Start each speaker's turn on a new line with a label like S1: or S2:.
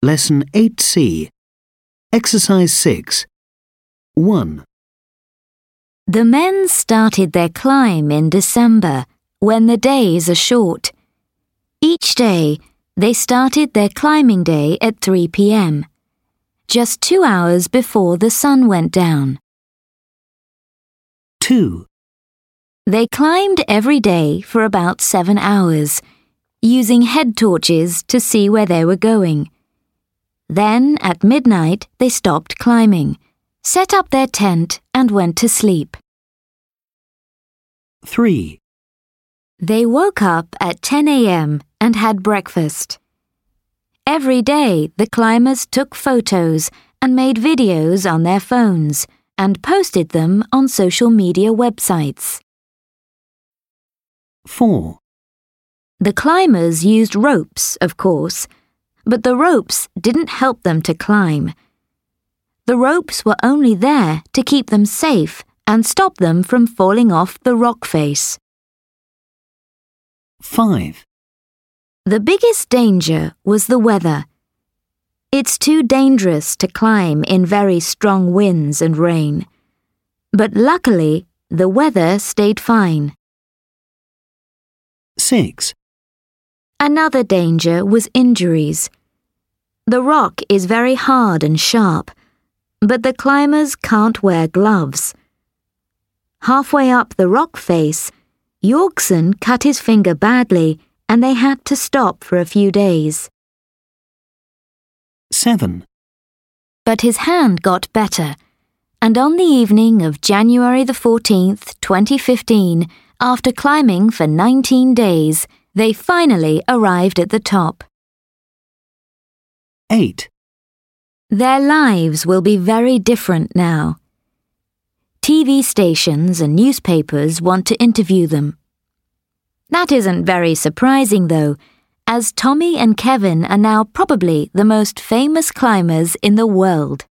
S1: Lesson 8C. Exercise 6. 1.
S2: The men started their climb in December, when the days are short. Each day, they started their climbing day at 3 p.m., just 2 hours before the sun went down.
S1: 2.
S2: They climbed every day for about 7 hours, using head torches to see where they were going. Then, at midnight, they stopped climbing, set up their tent, and went to sleep.
S1: 3.
S2: They woke up at 10 a.m. and had breakfast. Every day, the climbers took photos and made videos on their phones and posted them on social media websites.
S1: 4.
S2: The climbers used ropes, of course, but the ropes didn't help them to climb. The ropes were only there to keep them safe and stop them from falling off the rock face.
S1: 5.
S2: The biggest danger was the weather. It's too dangerous to climb in very strong winds and rain. But luckily, the weather stayed fine.
S1: 6.
S2: Another danger was injuries. The rock is very hard and sharp, but the climbers can't wear gloves. Halfway up the rock face, Yorkson cut his finger badly and they had to stop for a few days.
S1: 7.
S2: But his hand got better, and on the evening of January the 14th, 2015, after climbing for 19 days, they finally arrived at the top.
S1: 8.
S2: Their lives will be very different now. TV stations and newspapers want to interview them. That isn't very surprising, though, as Tommy and Kevin are now probably the most famous climbers in the world.